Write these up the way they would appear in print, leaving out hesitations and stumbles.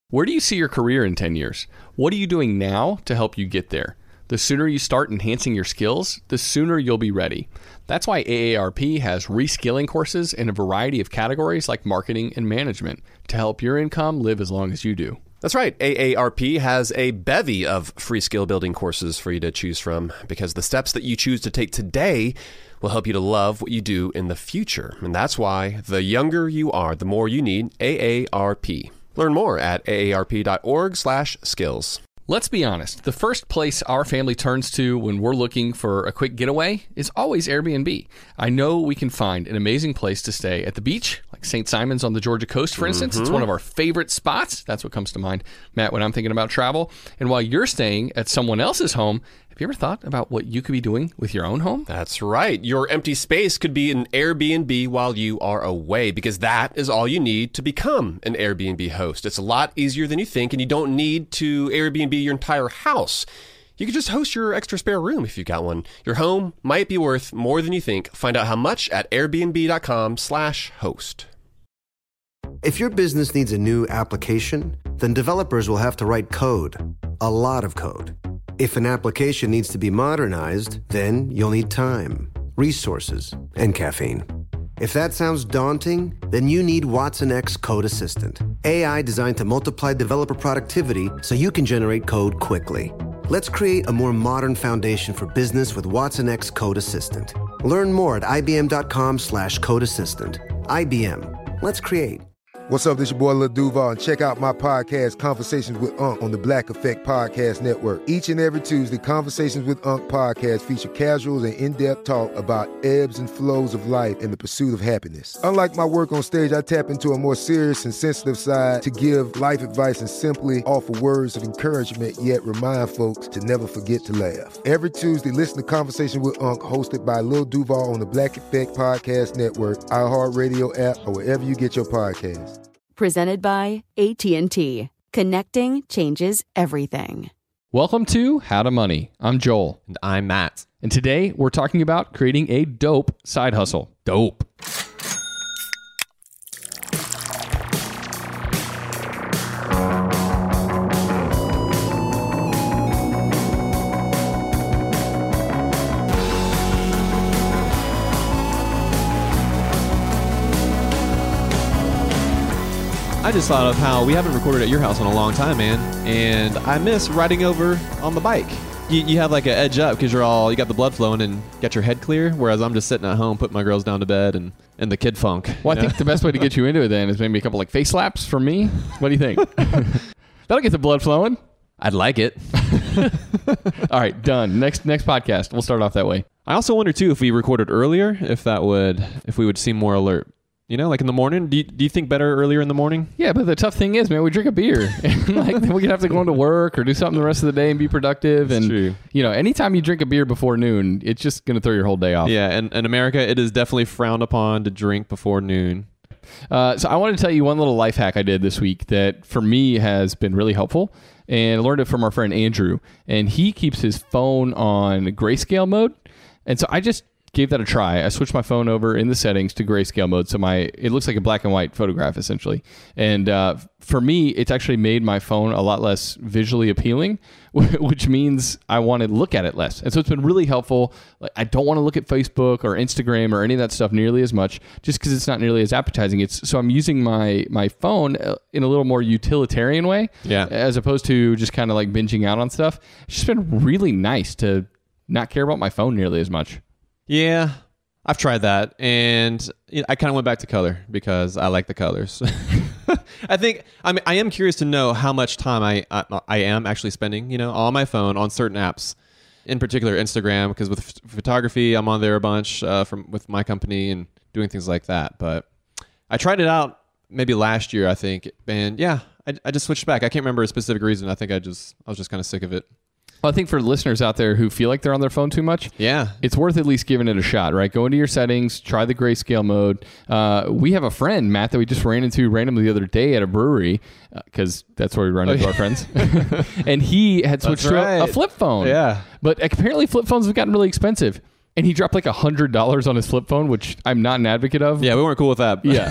Where do you see your career in 10 years? What are you doing now to help you get there? The sooner you start enhancing your skills, the sooner you'll be ready. That's why AARP has reskilling courses in a variety of categories like marketing and management to help your income live as long as you do. That's right. AARP has a bevy of free skill building courses for you to choose from because the steps that you choose to take today will help you to love what you do in the future. And that's why the younger you are, the more you need AARP. Learn more at aarp.org/skills. Let's be honest. The first place our family turns to when we're looking for a quick getaway is always Airbnb. I know we can find an amazing place to stay at the beach, like St. Simon's on the Georgia coast, for instance. It's one of our favorite spots. That's what comes to mind, Matt, when I'm thinking about travel. And while you're staying at someone else's home, have you ever thought about what you could be doing with your own home? That's right. Your empty space could be an Airbnb while you are away because that is all you need to become an Airbnb host. It's a lot easier than you think, and you don't need to Airbnb your entire house. You could just host your extra spare room if you've got one. Your home might be worth more than you think. Find out how much at airbnb.com/host. If your business needs a new application, then developers will have to write code, a lot of code. If an application needs to be modernized, then you'll need time, resources, and caffeine. If that sounds daunting, then you need Watson X Code Assistant, AI designed to multiply developer productivity so you can generate code quickly. Let's create a more modern foundation for business with Watson X Code Assistant. Learn more at ibm.com/code assistant. IBM. Let's create. What's up, this your boy Lil Duval, and check out my podcast, Conversations with Unc, on the Black Effect Podcast Network. Each and every Tuesday, Conversations with Unc podcast feature casual and in-depth talk about ebbs and flows of life and the pursuit of happiness. Unlike my work on stage, I tap into a more serious and sensitive side to give life advice and simply offer words of encouragement, yet remind folks to never forget to laugh. Every Tuesday, listen to Conversation with Unc, hosted by Lil Duval on the Black Effect Podcast Network, iHeartRadio app, or wherever you get your podcasts. Presented by AT&T. Connecting changes everything. Welcome to How to Money. I'm Joel. And I'm Matt. And today we're talking about creating a dope side hustle. Dope. I just thought of how we haven't recorded at your house in a long time, man, and I miss riding over on the bike. You have like an edge up because you got the blood flowing and got your head clear, whereas I'm just sitting at home putting my girls down to bed and the kid funk. Well, I think the best way to get you into it then is maybe a couple like face slaps from me. What do you think? That'll get the blood flowing. I'd like it. All right, done. Next podcast, we'll start off that way. I also wonder too if we recorded earlier, if we would seem more alert. You know, like in the morning, do you think better earlier in the morning? Yeah, but the tough thing is, man, we drink a beer. And like, then we have to go into work or do something the rest of the day and be productive. That's and, true. You know, anytime you drink a beer before noon, it's just going to throw your whole day off. Yeah, and in America, it is definitely frowned upon to drink before noon. So I want to tell you one little life hack I did this week that for me has been really helpful. And I learned it from our friend Andrew. And he keeps his phone on grayscale mode. And so I just gave that a try. I switched my phone over in the settings to grayscale mode, so it looks like a black and white photograph essentially. And for me, it's actually made my phone a lot less visually appealing, which means I want to look at it less. And so it's been really helpful. I don't want to look at Facebook or Instagram or any of that stuff nearly as much, just because it's not nearly as appetizing. So I'm using my phone in a little more utilitarian way, as opposed to just kind of like binging out on stuff. It's just been really nice to not care about my phone nearly as much. Yeah, I've tried that, and I kind of went back to color because I like the colors. I am curious to know how much time I am actually spending, on my phone on certain apps, in particular Instagram, because with photography, I'm on there a bunch with my company and doing things like that. But I tried it out maybe last year, I think, and yeah, I just switched back. I can't remember a specific reason. I think I was just kind of sick of it. Well, I think for listeners out there who feel like they're on their phone too much, it's worth at least giving it a shot, right? Go into your settings, try the grayscale mode. We have a friend, Matt, that we just ran into randomly the other day at a brewery, because that's where we run into our friends. And he had switched to a flip phone. Yeah. But apparently flip phones have gotten really expensive. And he dropped like $100 on his flip phone, which I'm not an advocate of. Yeah, we weren't cool with that. Yeah.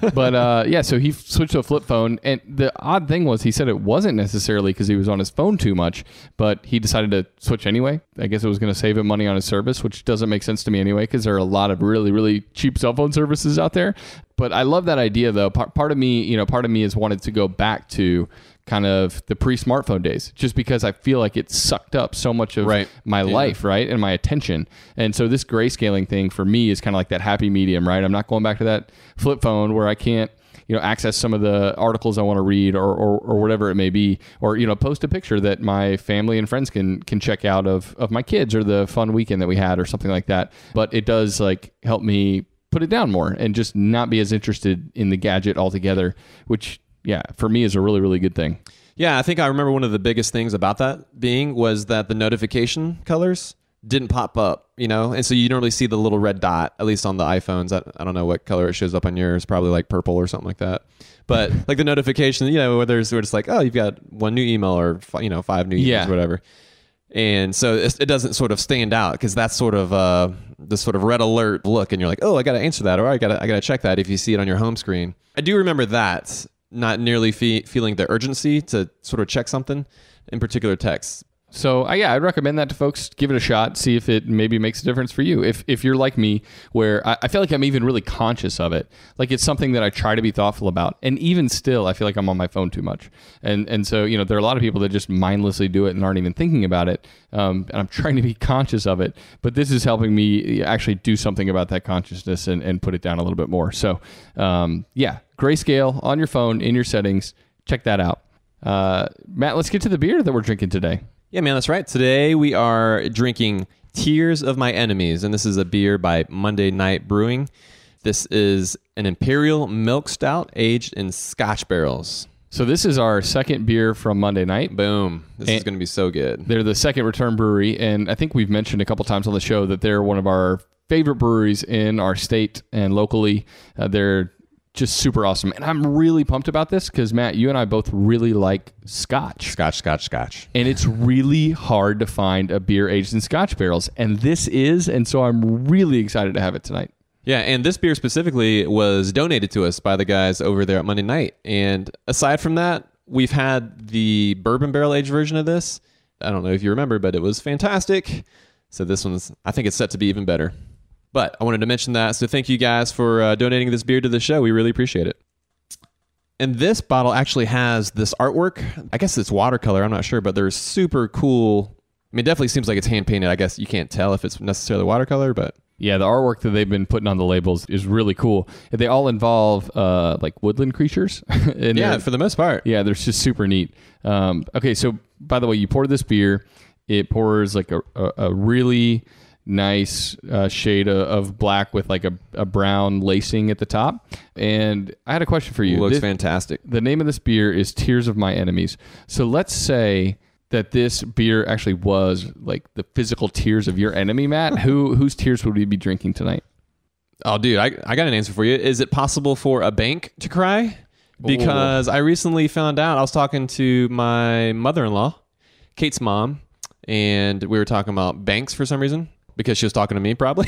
But yeah, so he switched to a flip phone, and the odd thing was he said it wasn't necessarily because he was on his phone too much, but he decided to switch anyway. I guess it was going to save him money on his service, which doesn't make sense to me anyway, because there are a lot of really, really cheap cell phone services out there. But I love that idea, though. Part of me has wanted to go back to kind of the pre-smartphone days, just because I feel like it sucked up so much of my life, right, and my attention. And so this grayscaling thing for me is kind of like that happy medium, right? I'm not going back to that flip phone where I can't, access some of the articles I want to read or whatever it may be, or post a picture that my family and friends can check out of my kids or the fun weekend that we had or something like that. But it does like help me put it down more and just not be as interested in the gadget altogether, which for me is a really, really good thing. Yeah, I think I remember one of the biggest things about that was that the notification colors didn't pop up, and so you normally see the little red dot, at least on the iPhones. I don't know what color it shows up on yours, probably like purple or something like that. But like the notification, where it's like, oh, you've got one new email or 5 new emails, whatever. And so it doesn't sort of stand out because that's sort of this sort of red alert look, and you're like, oh, I got to answer that, or I got to check that if you see it on your home screen. I do remember that. Not nearly feeling the urgency to sort of check something, in particular texts. So I'd recommend that to folks. Give it a shot. See if it maybe makes a difference for you. If you're like me, where I feel like I'm even really conscious of it. Like it's something that I try to be thoughtful about. And even still, I feel like I'm on my phone too much. And so, there are a lot of people that just mindlessly do it and aren't even thinking about it. And I'm trying to be conscious of it. But this is helping me actually do something about that consciousness and put it down a little bit more. So, grayscale on your phone in your settings. Check that out. Matt, let's get to the beer that we're drinking today. Yeah, man, that's right. Today we are drinking Tears of My Enemies, and this is a beer by Monday Night Brewing. This is an Imperial Milk Stout aged in Scotch barrels. So this is our second beer from Monday Night. Boom. This is going to be so good. They're the second return brewery, and I think we've mentioned a couple times on the show that they're one of our favorite breweries in our state and locally. They're just super awesome. And I'm really pumped about this because, Matt, you and I both really like Scotch. Scotch. And it's really hard to find a beer aged in Scotch barrels. And this is, and so I'm really excited to have it tonight. Yeah, and this beer specifically was donated to us by the guys over there at Monday Night. And aside from that, we've had the bourbon barrel aged version of this. I don't know if you remember, but it was fantastic. So this one's, I think it's set to be even better. But I wanted to mention that, so thank you guys for donating this beer to the show. We really appreciate it. And this bottle actually has this artwork. I guess it's watercolor, I'm not sure, but they're super cool. I mean, it definitely seems like it's hand-painted. I guess you can't tell if it's necessarily watercolor, but... Yeah, the artwork that they've been putting on the labels is really cool. They all involve like woodland creatures. Yeah, for the most part. Yeah, they're just super neat. Okay, so by the way, you poured this beer. It pours like a really... nice shade of black with like a brown lacing at the top. And I had a question for you. Looks fantastic. The name of this beer is Tears of My Enemies. So let's say that this beer actually was like the physical tears of your enemy, Matt. Whose tears would we be drinking tonight? Oh, dude, I got an answer for you. Is it possible for a bank to cry? Because I recently found out, I was talking to my mother-in-law, Kate's mom, and we were talking about banks for some reason. Because she was talking to me, probably.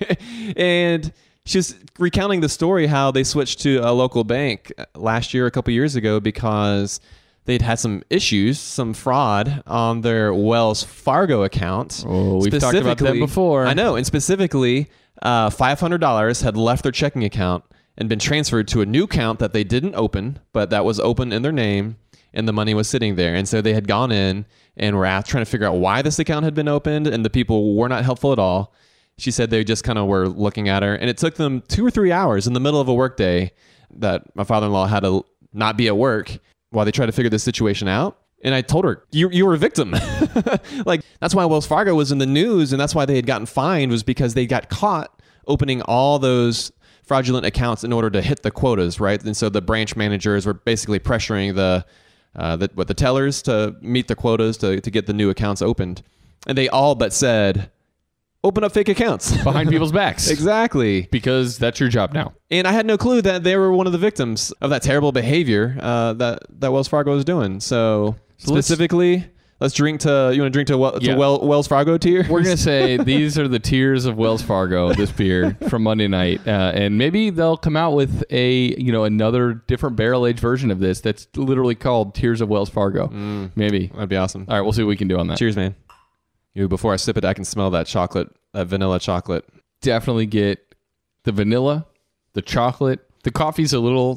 And she was recounting the story how they switched to a local bank last year, a couple years ago, because they'd had some issues, some fraud on their Wells Fargo account. Oh, we've talked about that before. I know. And specifically, $500 had left their checking account and been transferred to a new account that they didn't open, but that was open in their name, and the money was sitting there. And so they had gone in and were trying to figure out why this account had been opened, and the people were not helpful at all. She said they just kind of were looking at her, and it took them 2 or 3 hours in the middle of a work day that my father-in-law had to not be at work while they tried to figure this situation out. And I told her, you were a victim. Like, that's why Wells Fargo was in the news, and that's why they had gotten fined, was because they got caught opening all those fraudulent accounts in order to hit the quotas, right? And so the branch managers were basically pressuring the tellers to meet the quotas to get the new accounts opened. And they all but said, open up fake accounts. Behind people's backs. Exactly. Because that's your job now. And I had no clue that they were one of the victims of that terrible behavior that Wells Fargo was doing. So specifically, Let's drink to. You want to drink to Wells Fargo tier? We're gonna say these are the tiers of Wells Fargo. This beer from Monday night, and maybe they'll come out with another different barrel aged version of this that's literally called Tiers of Wells Fargo. Maybe That'd be awesome. All right, we'll see what we can do on that. Cheers, man. Before I sip it, I can smell that chocolate, that vanilla chocolate. Definitely get the vanilla, the chocolate. The coffee's a little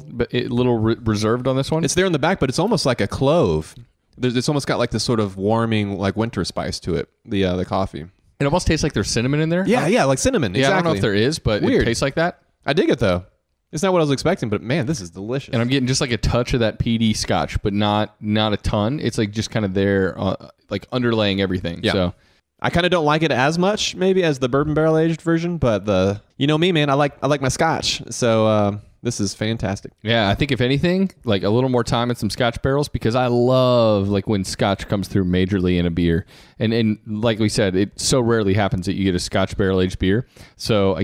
reserved on this one. It's there in the back, but it's almost like a clove. It's almost got like this sort of warming, like winter spice to it. The coffee. It almost tastes like there's cinnamon in there. Yeah, like cinnamon. Yeah, exactly. I don't know if there is, but Weird. it tastes like that. I dig it though. It's not what I was expecting, but man, this is delicious. And I'm getting just like a touch of that peaty Scotch, but not a ton. It's like just kind of there, like underlaying everything. Yeah. So I kind of don't like it as much, maybe, as the bourbon barrel aged version, but you know me, man. I like my Scotch, so this is fantastic. yeah, I think if anything, like a little more time and some Scotch barrels, because I love like when Scotch comes through majorly in a beer, and like we said, it so rarely happens that you get a Scotch barrel aged beer. So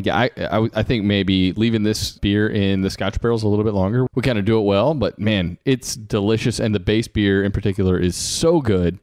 I think maybe leaving this beer in the Scotch barrels a little bit longer, we kind of do it well. But man, it's delicious, and the base beer in particular is so good.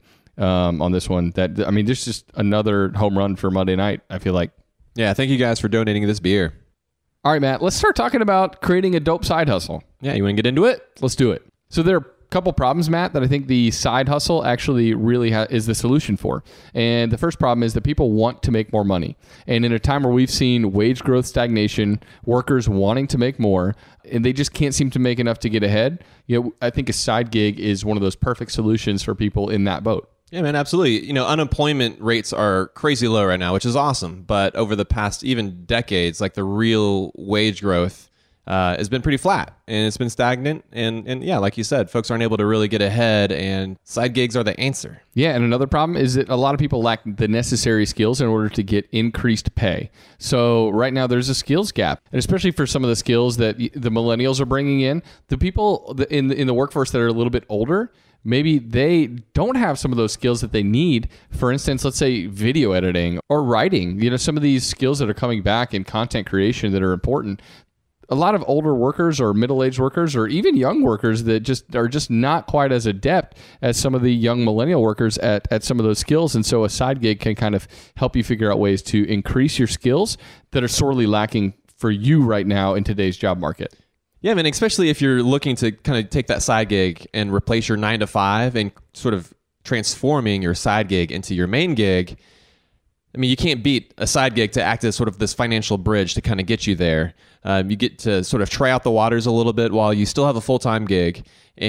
On this one, there's just another home run for Monday night, I feel like. Yeah, thank you guys for donating this beer. All right, Matt, let's start talking about creating a dope side hustle. Yeah, you want to get into it? Let's do it. So there are a couple problems, Matt, that I think the side hustle actually really is the solution for. And the first problem is that people want to make more money. And in a time where we've seen wage growth stagnation, workers wanting to make more, and they just can't seem to make enough to get ahead, I think a side gig is one of those perfect solutions for people in that boat. Yeah, man, absolutely. Unemployment rates are crazy low right now, which is awesome. But over the past even decades, like the real wage growth has been pretty flat and it's been stagnant. And yeah, like you said, folks aren't able to really get ahead, and side gigs are the answer. Yeah, and another problem is that a lot of people lack the necessary skills in order to get increased pay. So right now there's a skills gap, and especially for some of the skills that the millennials are bringing in, the people in the workforce that are a little bit older, maybe they don't have some of those skills that they need. For instance, let's say video editing or writing, some of these skills that are coming back in content creation that are important. A lot of older workers or middle-aged workers or even young workers that are just not quite as adept as some of the young millennial workers at some of those skills. And so a side gig can kind of help you figure out ways to increase your skills that are sorely lacking for you right now in today's job market. Yeah, man, especially if you're looking to kind of take that side gig and replace your 9-to-5 and sort of transforming your side gig into your main gig. I mean, you can't beat a side gig to act as sort of this financial bridge to kind of get you there. You get to sort of try out the waters a little bit while you still have a full-time gig.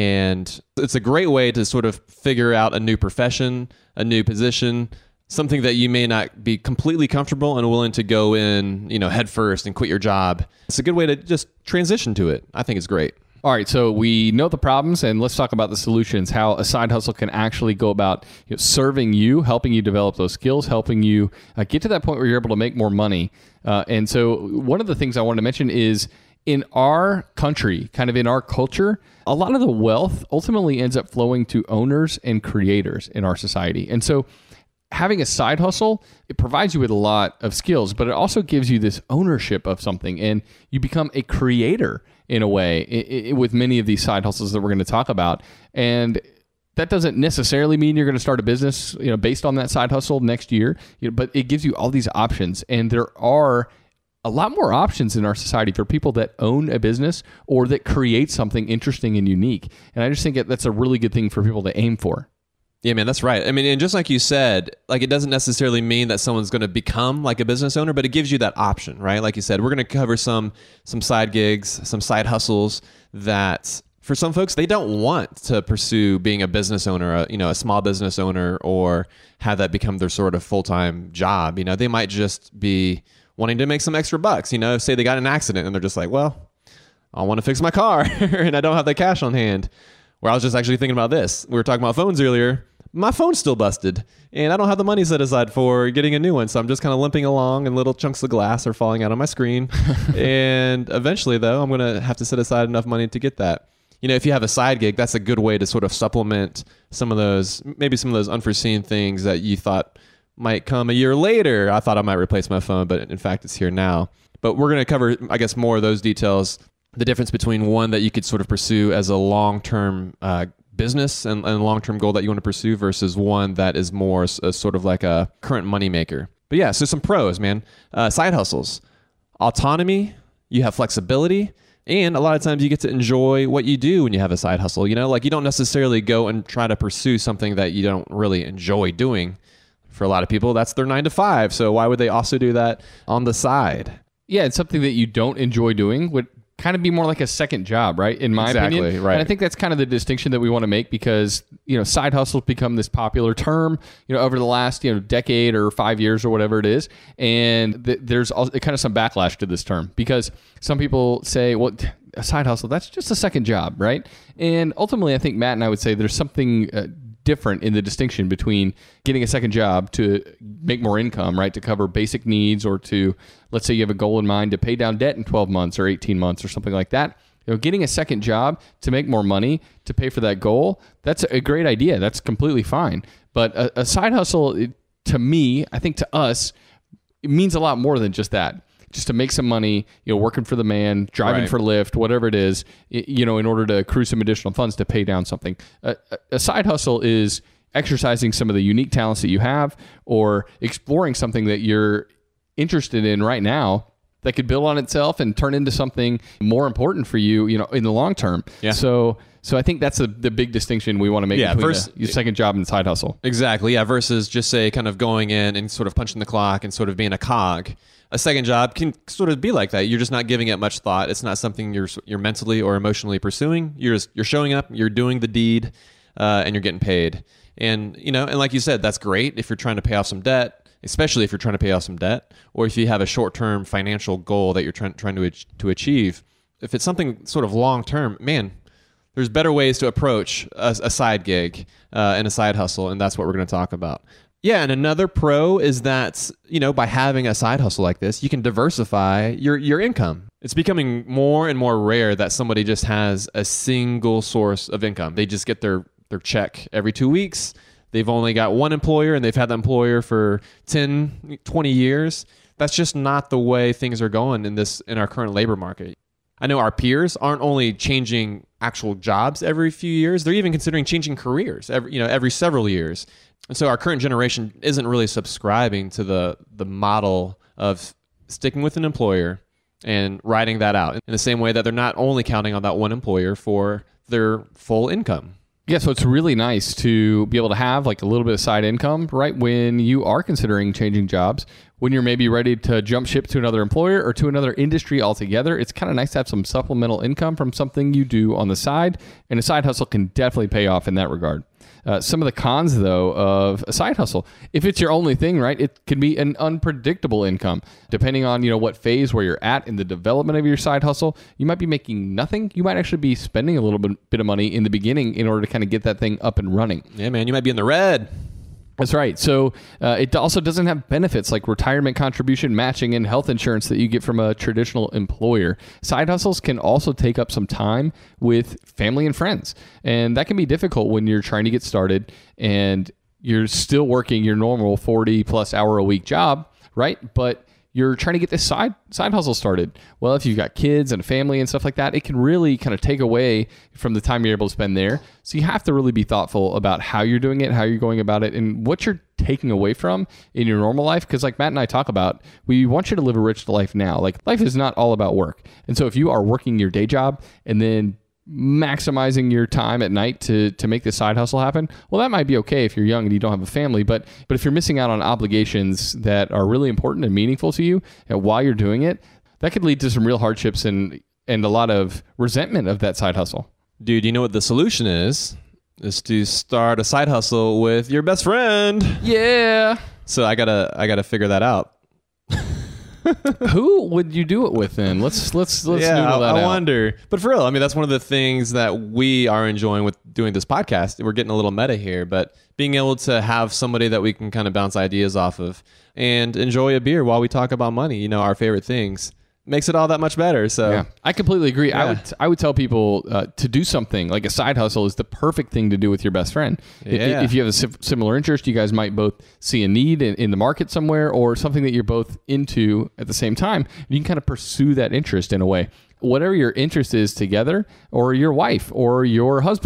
And it's a great way to sort of figure out a new profession, a new position, something that you may not be completely comfortable and willing to go in, head first and quit your job. It's a good way to just transition to it. I think it's great. All right, so we know the problems, and let's talk about the solutions, how a side hustle can actually go about serving you, helping you develop those skills, helping you get to that point where you're able to make more money. And so one of the things I wanted to mention is in our country, kind of in our culture, a lot of the wealth ultimately ends up flowing to owners and creators in our society. And so having a side hustle, it provides you with a lot of skills, but it also gives you this ownership of something, and you become a creator in a way with many of these side hustles that we're going to talk about. And that doesn't necessarily mean you're going to start a business, based on that side hustle next year, but it gives you all these options. And there are a lot more options in our society for people that own a business or that create something interesting and unique. And I just think that's a really good thing for people to aim for. Yeah, man, that's right. I mean, and just like you said, like it doesn't necessarily mean that someone's going to become like a business owner, but it gives you that option, right? Like you said, we're going to cover some side gigs, some side hustles that for some folks, they don't want to pursue being a business owner, a small business owner, or have that become their sort of full-time job. They might just be wanting to make some extra bucks. Say they got in an accident and they're just like, well, I want to fix my car and I don't have the cash on hand. Where I was just actually thinking about this. We were talking about phones earlier. My phone's still busted, and I don't have the money set aside for getting a new one, so I'm just kind of limping along, and little chunks of glass are falling out on my screen. And eventually, though, I'm going to have to set aside enough money to get that. If you have a side gig, that's a good way to sort of supplement some of those unforeseen things that you thought might come a year later. I thought I might replace my phone, but in fact, it's here now. But we're going to cover, I guess, more of those details, the difference between one that you could sort of pursue as a long-term business and long-term goal that you want to pursue versus one that is more sort of like a current moneymaker. But yeah, so some pros, man. Side hustles, autonomy, you have flexibility, and a lot of times you get to enjoy what you do when you have a side hustle. You know, like you don't necessarily go and try to pursue something that you don't really enjoy doing. For a lot of people, that's their 9 to 5. So why would they also do that on the side? Yeah, it's something that you don't enjoy doing would kind of be more like a second job, right? In my opinion. Right. And I think that's kind of the distinction that we want to make because, side hustles become this popular term, over the last, decade or 5 years or whatever it is. And there's also kind of some backlash to this term because some people say, well, a side hustle, that's just a second job, right? And ultimately, I think Matt and I would say there's something different in the distinction between getting a second job to make more income, right? To cover basic needs or to, let's say you have a goal in mind to pay down debt in 12 months or 18 months or something like that. Getting a second job to make more money to pay for that goal, that's a great idea. That's completely fine. But a side hustle, to me, I think to us, it means a lot more than just that. Just to make some money, working for the man, driving for Lyft, whatever it is, in order to accrue some additional funds to pay down something. A side hustle is exercising some of the unique talents that you have or exploring something that you're interested in right now that could build on itself and turn into something more important for you, in the long term. Yeah. So I think that's the big distinction we want to make between your second job and side hustle. Exactly. Yeah. Versus just say kind of going in and sort of punching the clock and sort of being a cog. A second job can sort of be like that. You're just not giving it much thought. It's not something you're mentally or emotionally pursuing. You're showing up, you're doing the deed, and you're getting paid. And and like you said, that's great if you're trying to pay off some debt, especially if you're trying to pay off some debt, or if you have a short-term financial goal that you're trying to achieve. If it's something sort of long-term, man, there's better ways to approach a side gig and a side hustle, and that's what we're going to talk about. Yeah, and another pro is that, by having a side hustle like this, you can diversify your income. It's becoming more and more rare that somebody just has a single source of income. They just get their check every 2 weeks. They've only got one employer and they've had that employer for 10, 20 years. That's just not the way things are going in our current labor market. I know our peers aren't only changing actual jobs every few years, they're even considering changing careers every several years. And so our current generation isn't really subscribing to the model of sticking with an employer and riding that out in the same way that they're not only counting on that one employer for their full income. Yeah, so it's really nice to be able to have like a little bit of side income, right? When you are considering changing jobs, when you're maybe ready to jump ship to another employer or to another industry altogether, it's kind of nice to have some supplemental income from something you do on the side. And a side hustle can definitely pay off in that regard. Some of the cons, though, of a side hustle, if it's your only thing, right, it can be an unpredictable income. Depending on, what phase where you're at in the development of your side hustle, you might be making nothing. You might actually be spending a little bit of money in the beginning in order to kind of get that thing up and running. Yeah, man, you might be in the red. That's right. So it also doesn't have benefits like retirement contribution matching and health insurance that you get from a traditional employer. Side hustles can also take up some time with family and friends. And that can be difficult when you're trying to get started and you're still working your normal 40 plus hour a week job, right? But you're trying to get this side hustle started. Well, if you've got kids and a family and stuff like that, it can really kind of take away from the time you're able to spend there. So you have to really be thoughtful about how you're doing it, how you're going about it, and what you're taking away from in your normal life. Because like Matt and I talk about, we want you to live a rich life now. Like life is not all about work. And so if you are working your day job and then maximizing your time at night to make this side hustle happen, well, that might be okay if you're young and you don't have a family, but if you're missing out on obligations that are really important and meaningful to you while you're doing it, that could lead to some real hardships and a lot of resentment of that side hustle. Dude, you know what the solution is to start a side hustle with your best friend. Yeah. So I gotta figure that out. Who would you do it with then? Let's noodle that out. I wonder. But for real, I mean, that's one of the things that we are enjoying with doing this podcast. We're getting a little meta here, but being able to have somebody that we can kind of bounce ideas off of and enjoy a beer while we talk about money, our favorite things, makes it all that much better. So yeah, I completely agree. Yeah. I would tell people to do something like a side hustle is the perfect thing to do with your best friend. Yeah. If you have a similar interest, you guys might both see a need in the market somewhere or something that you're both into at the same time. You can kind of pursue that interest in a way. Whatever your interest is together, or your wife or your husband,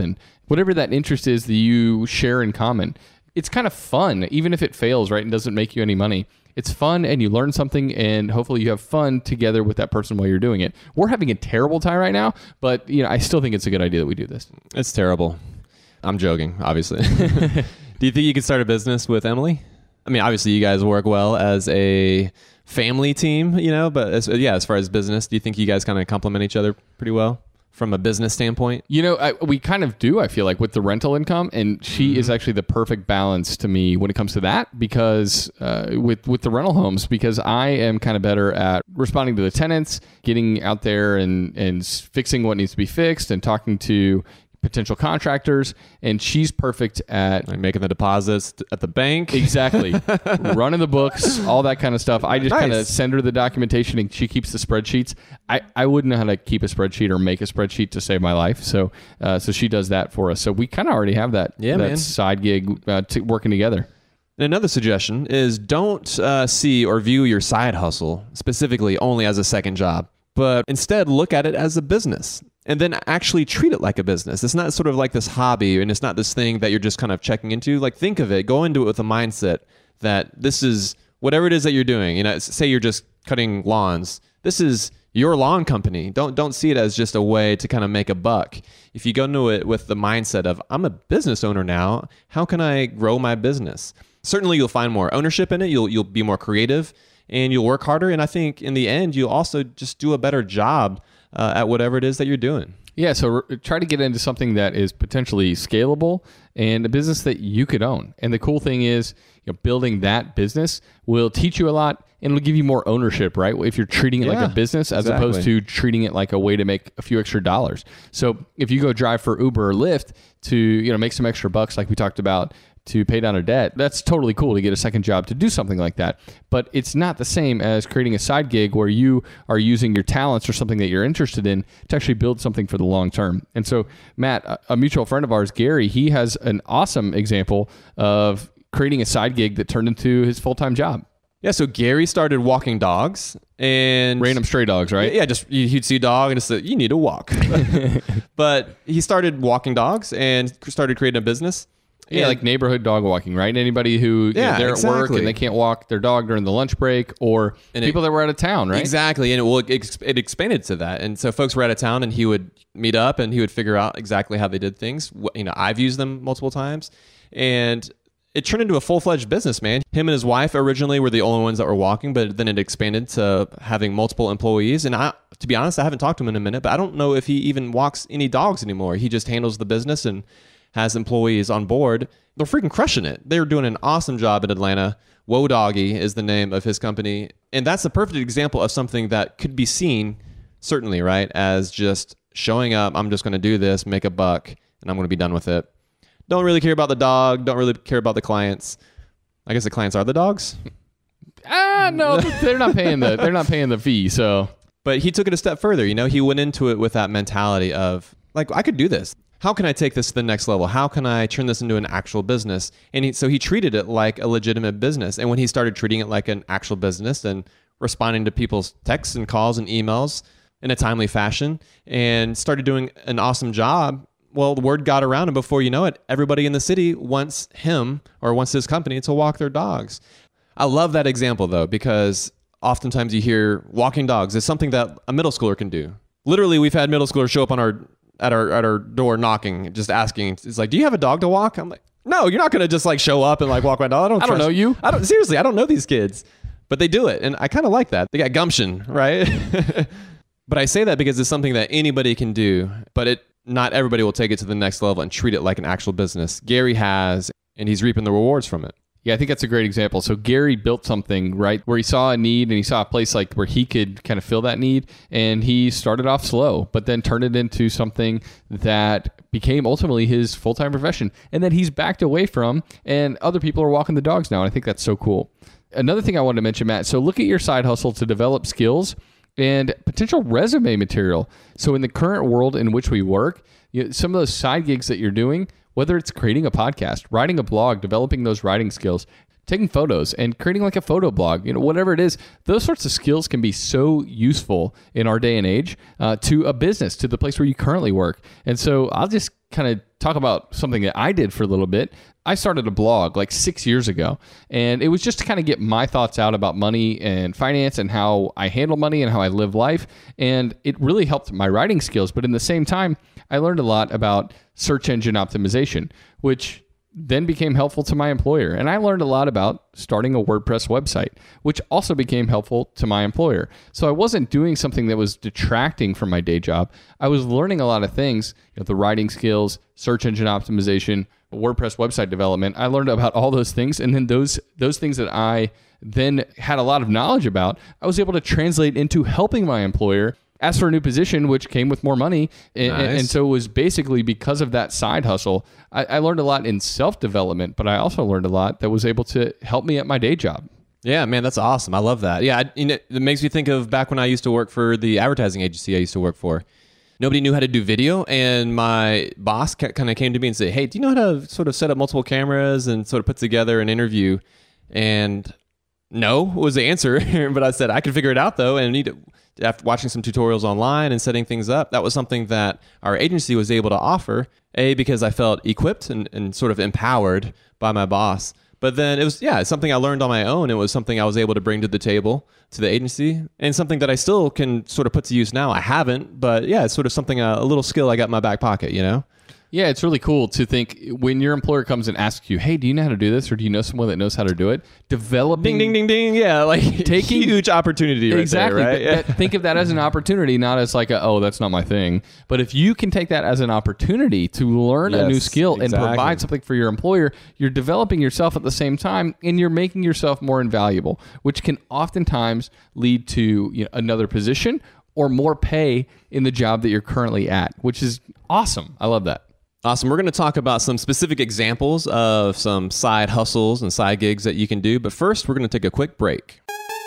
whatever that interest is that you share in common. It's kind of fun, even if it fails, right, and doesn't make you any money. It's fun, and you learn something, and hopefully you have fun together with that person while you're doing it. We're having a terrible time right now, but I still think it's a good idea that we do this. It's terrible. I'm joking, obviously. Do you think you could start a business with Emily? I mean, obviously you guys work well as a family team, but as far as business, do you think you guys kind of complement each other pretty well from a business standpoint? We kind of do, I feel like, with the rental income, and she is actually the perfect balance to me when it comes to that, because with the rental homes, because I am kind of better at responding to the tenants, getting out there and fixing what needs to be fixed, and talking to potential contractors, and she's perfect at like making the deposits at the bank. Exactly. Running the books, all that kind of stuff. I just Nice. kind of send her the documentation, and she keeps the spreadsheets. I wouldn't know how to keep a spreadsheet or make a spreadsheet to save my life, so she does that for us. So we kind of already have that side gig working together. And another suggestion is don't see or view your side hustle specifically only as a second job, but instead look at it as a business. And then actually treat it like a business. It's not sort of like this hobby, and it's not this thing that you're just kind of checking into. Like, think of it, go into it with a mindset that this is whatever it is that you're doing. Say you're just cutting lawns. This is your lawn company. Don't see it as just a way to kind of make a buck. If you go into it with the mindset of, I'm a business owner now, how can I grow my business? Certainly you'll find more ownership in it. You'll be more creative, and you'll work harder. And I think in the end, you'll also just do a better job at whatever it is that you're doing. Yeah, so try to get into something that is potentially scalable and a business that you could own. And the cool thing is, building that business will teach you a lot, and it'll give you more ownership, right? If you're treating it like a business as opposed to treating it like a way to make a few extra dollars. So if you go drive for Uber or Lyft to make some extra bucks, like we talked about, to pay down a debt, that's totally cool to get a second job to do something like that. But it's not the same as creating a side gig where you are using your talents or something that you're interested in to actually build something for the long term. And so Matt, a mutual friend of ours, Gary, he has an awesome example of creating a side gig that turned into his full-time job. Yeah, so Gary started walking dogs and random stray dogs, right? Yeah, just he'd see a dog and just say, you need to walk. But he started walking dogs and started creating a business. Yeah, like neighborhood dog walking, right? Anybody who they're exactly. at work and they can't walk their dog during the lunch break, or people that were out of town, right? Exactly, and it expanded to that. And so folks were out of town, and he would meet up, and he would figure out exactly how they did things. I've used them multiple times, and it turned into a full-fledged business, man. Him and his wife originally were the only ones that were walking, but then it expanded to having multiple employees. And to be honest, I haven't talked to him in a minute, but I don't know if he even walks any dogs anymore. He just handles the business and has employees on board. They're freaking crushing it. They're doing an awesome job in Atlanta. Whoa Doggy is the name of his company. And that's a perfect example of something that could be seen, certainly, right, as just showing up, I'm just going to do this, make a buck, and I'm going to be done with it. Don't really care about the dog. Don't really care about the clients. I guess the clients are the dogs. No, they're not paying the fee. So, but he took it a step further. He went into it with that mentality of like, I could do this. How can I take this to the next level? How can I turn this into an actual business? And so he treated it like a legitimate business. And when he started treating it like an actual business and responding to people's texts and calls and emails in a timely fashion and started doing an awesome job, well, the word got around, and before you know it, everybody in the city wants him or wants his company to walk their dogs. I love that example, though, because oftentimes you hear walking dogs is something that a middle schooler can do. Literally, we've had middle schoolers show up at our door knocking, just asking. It's like, do you have a dog to walk? I'm like, no, you're not going to just like show up and like walk my dog. I don't know you. I don't know these kids, but they do it. And I kind of like that. They got gumption, right? But I say that because it's something that anybody can do, but not everybody will take it to the next level and treat it like an actual business. Gary has, and he's reaping the rewards from it. Yeah, I think that's a great example. So Gary built something, right, where he saw a need and he saw a place like where he could kind of fill that need, and he started off slow, but then turned it into something that became ultimately his full-time profession, and that he's backed away from, and other people are walking the dogs now, and I think that's so cool. Another thing I wanted to mention, Matt, so look at your side hustle to develop skills and potential resume material. So in the current world in which we work, some of those side gigs that you're doing, whether it's creating a podcast, writing a blog, developing those writing skills, taking photos and creating like a photo blog, whatever it is, those sorts of skills can be so useful in our day and age to a business, to the place where you currently work. And so I'll just kind of talk about something that I did for a little bit. I started a blog like 6 years ago, and it was just to kind of get my thoughts out about money and finance and how I handle money and how I live life. And it really helped my writing skills. But in the same time, I learned a lot about search engine optimization, which then became helpful to my employer. And I learned a lot about starting a WordPress website, which also became helpful to my employer. So I wasn't doing something that was detracting from my day job. I was learning a lot of things, the writing skills, search engine optimization, WordPress website development. I learned about all those things. And then those things that I then had a lot of knowledge about, I was able to translate into helping my employer ask for a new position, which came with more money. And so it was basically because of that side hustle. I learned a lot in self-development, but I also learned a lot that was able to help me at my day job. Yeah, man, that's awesome. I love that. Yeah, it makes me think of back when I used to work for the advertising agency I used to work for. Nobody knew how to do video, and my boss kind of came to me and said, hey, do you know how to sort of set up multiple cameras and sort of put together an interview? And no was the answer, but I said, I could figure it out, though, and after watching some tutorials online and setting things up, that was something that our agency was able to offer, because I felt equipped and sort of empowered by my boss. But then it's something I learned on my own. It was something I was able to bring to the table, to the agency, and something that I still can sort of put to use now. I haven't, but yeah, it's sort of something, a little skill I got in my back pocket, Yeah, it's really cool to think when your employer comes and asks you, hey, do you know how to do this? Or do you know someone that knows how to do it? Developing... Ding, ding, ding, ding. Yeah, like taking huge opportunity right exactly, there, right? Think of that as an opportunity, not as like, that's not my thing. But if you can take that as an opportunity to learn a new skill and provide something for your employer, you're developing yourself at the same time, and you're making yourself more invaluable, which can oftentimes lead to another position or more pay in the job that you're currently at, which is awesome. I love that. Awesome. We're going to talk about some specific examples of some side hustles and side gigs that you can do. But first, we're going to take a quick break.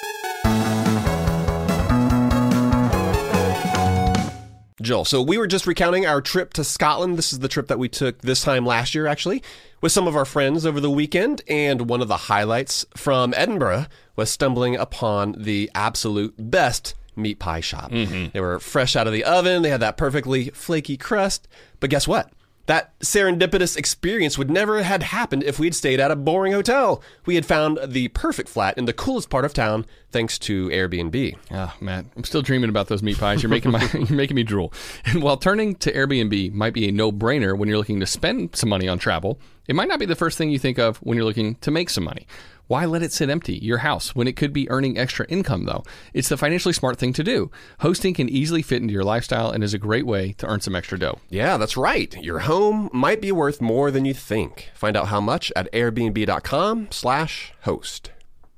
Joel, so we were just recounting our trip to Scotland. This is the trip that we took this time last year, actually, with some of our friends over the weekend. And one of the highlights from Edinburgh was stumbling upon the absolute best meat pie shop. Mm-hmm. They were fresh out of the oven. They had that perfectly flaky crust. But guess what? That serendipitous experience would never have happened if we'd stayed at a boring hotel. We had found the perfect flat in the coolest part of town thanks to Airbnb. Oh, man, I'm still dreaming about those meat pies. You're making me drool. And while turning to Airbnb might be a no-brainer when you're looking to spend some money on travel, it might not be the first thing you think of when you're looking to make some money. Why let it sit empty, your house, when it could be earning extra income, though? It's the financially smart thing to do. Hosting can easily fit into your lifestyle and is a great way to earn some extra dough. Yeah, that's right. Your home might be worth more than you think. Find out how much at airbnb.com/host.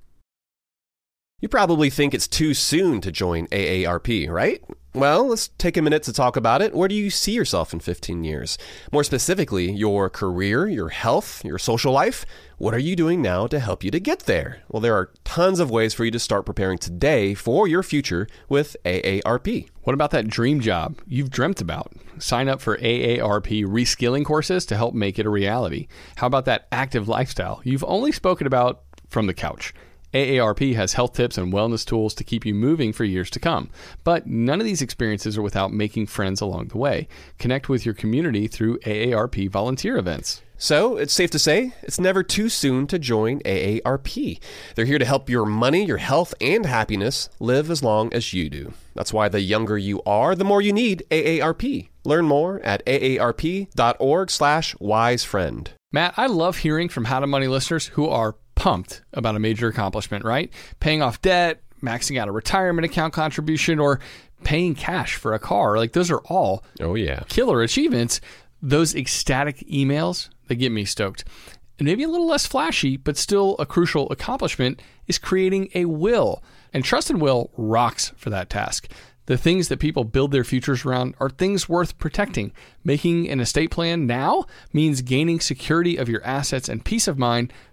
You probably think it's too soon to join AARP, right? Well, let's take a minute to talk about it. Where do you see yourself in 15 years? More specifically, your career, your health, your social life. What are you doing now to help you to get there? Well, there are tons of ways for you to start preparing today for your future with AARP. What about that dream job you've dreamt about? Sign up for AARP reskilling courses to help make it a reality. How about that active lifestyle you've only spoken about from the couch? AARP has health tips and wellness tools to keep you moving for years to come. But none of these experiences are without making friends along the way. Connect with your community through AARP volunteer events. So it's safe to say it's never too soon to join AARP. They're here to help your money, your health, and happiness live as long as you do. That's why the younger you are, the more you need AARP. Learn more at aarp.org/wisefriend. Matt, I love hearing from How to Money listeners who are pumped about a major accomplishment, right? Paying off debt, maxing out a retirement account contribution, or paying cash for a car. Like, those are all killer achievements. Those ecstatic emails, they get me stoked. And maybe a little less flashy, but still a crucial accomplishment is creating a will. And Trust and Will rocks for that task. The things that people build their futures around are things worth protecting. Making an estate plan now means gaining security of your assets and peace of mind